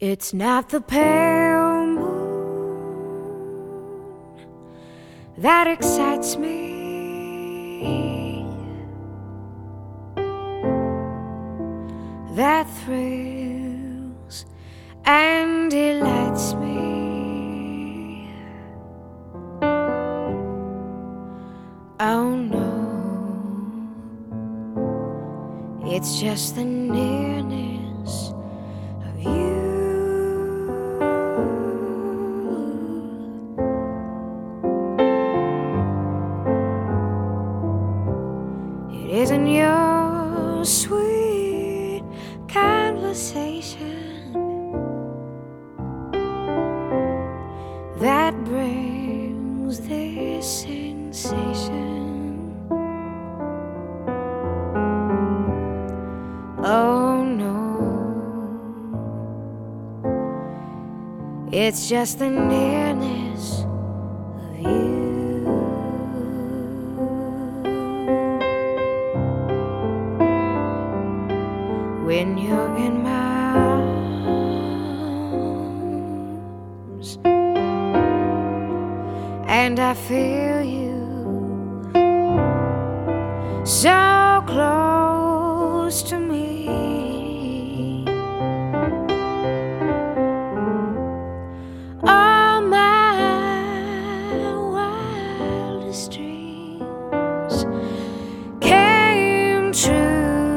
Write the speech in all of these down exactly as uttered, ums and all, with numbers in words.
It's not the pale moon that excites me, that thrills and delights me. Oh no, it's just the nearness of you. It isn't your sweet conversation that brings this sensation. Oh no, it's just the nearness of you. When you're in my arms and I feel you so close to me, all my wildest dreams came true.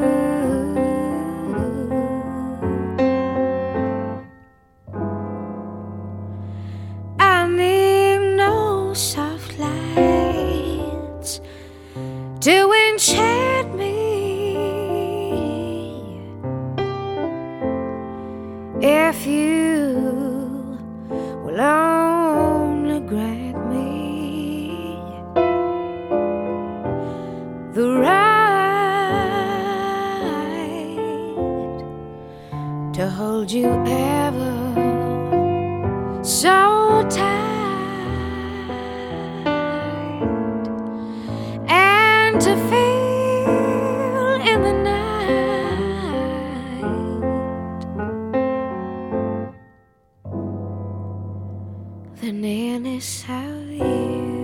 Soft lights to enchant me, if you will only grant me the right to hold you ever so tight, to feel in the night the nearness of you.